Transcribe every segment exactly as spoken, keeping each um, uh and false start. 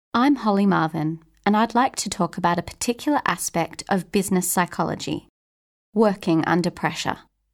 I'm Holly Marvin, and I'd like to talk about a particular aspect of business psychology: working under pressure.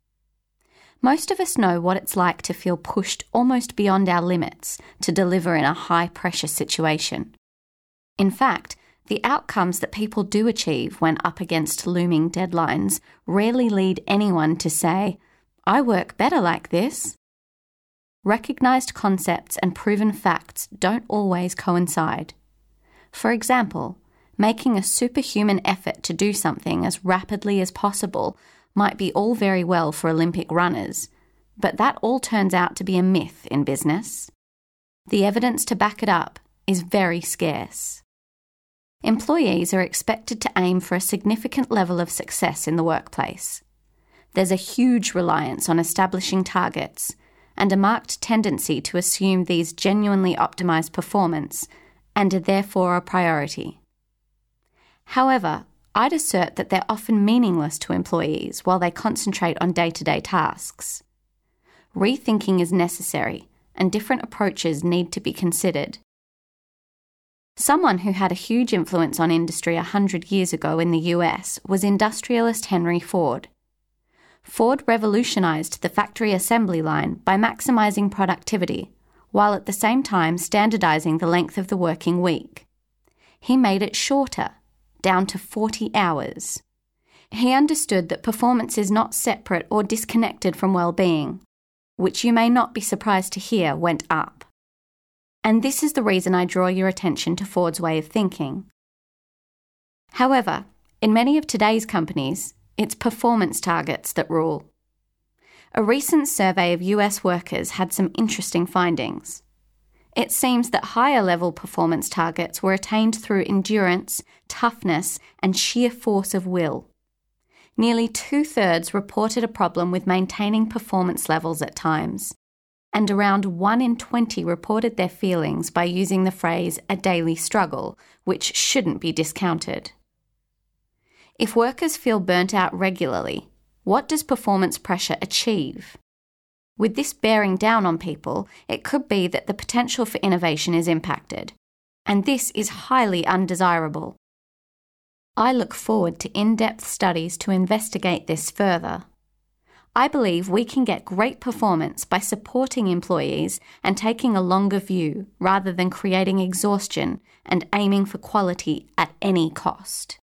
Most of us know what it's like to feel pushed almost beyond our limits to deliver in a high-pressure situation. In fact, the outcomes that people do achieve when up against looming deadlines rarely lead anyone to say, "I work better like this." Recognised concepts and proven facts don't always coincide. For example, making a superhuman effort to do something as rapidly as possible might be all very well for Olympic runners, but that all turns out to be a myth in business. The evidence to back it up is very scarce. Employees are expected to aim for a significant level of success in the workplace. There's a huge reliance on establishing targets and a marked tendency to assume these genuinely optimise performance and are therefore a priority. However, I'd assert that they're often meaningless to employees while they concentrate on day-to-day tasks. Rethinking is necessary, and different approaches need to be considered. Someone who had a huge influence on industry a hundred years ago in the U S was industrialist Henry Ford. Ford revolutionised the factory assembly line by maximising productivity, while at the same time standardising the length of the working week. He made it shorter, down to forty hours. He understood that performance is not separate or disconnected from well-being, which you may not be surprised to hear went up. And this is the reason I draw your attention to Ford's way of thinking. However, in many of today's companies, it's performance targets that rule. A recent survey of U S workers had some interesting findings. It seems that higher-level performance targets were attained through endurance, toughness, and sheer force of will. Nearly two-thirds reported a problem with maintaining performance levels at times, and around one in twenty reported their feelings by using the phrase "a daily struggle," which shouldn't be discounted. If workers feel burnt out regularly, what does performance pressure achieve? With this bearing down on people, it could be that the potential for innovation is impacted, and this is highly undesirable. I look forward to in-depth studies to investigate this further. I believe we can get great performance by supporting employees and taking a longer view rather than creating exhaustion and aiming for quality at any cost.